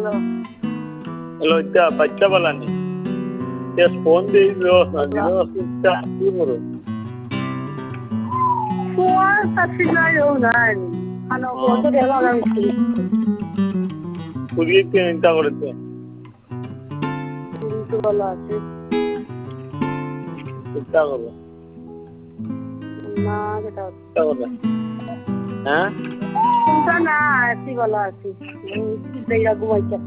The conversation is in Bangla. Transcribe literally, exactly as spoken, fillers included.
লজ্জা বাচ্চা বলানি ফোন দিয়ে ব্যবস্থা ব্যবস্থা কি করো ফোন সাথীলাইও নাই আনো কত দেওয়া লাগছে পুলিশ কে চিন্তা করতে পুলিশ বলা আছে চিন্তা করো না যেটা চিন্তা করো হ্যাঁ চিন্তা না আছি বলা আছি দেয়া ঘুমাইছে